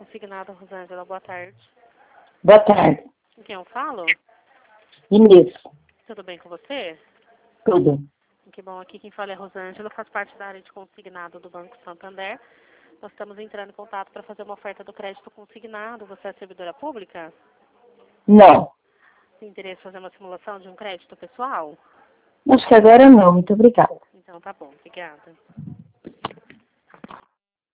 consignado, Rosângela. Boa tarde. Boa tarde. Com quem eu falo? Inês. Tudo bem com você? Tudo. Que bom. Aqui quem fala é Rosângela. Eu faço parte da área de consignado do Banco Santander. Nós estamos entrando em contato para fazer uma oferta do crédito consignado. Você é servidora pública? Não. Tem interesse em fazer uma simulação de um crédito pessoal? Acho que agora não. Muito obrigada. Então tá bom. Obrigada.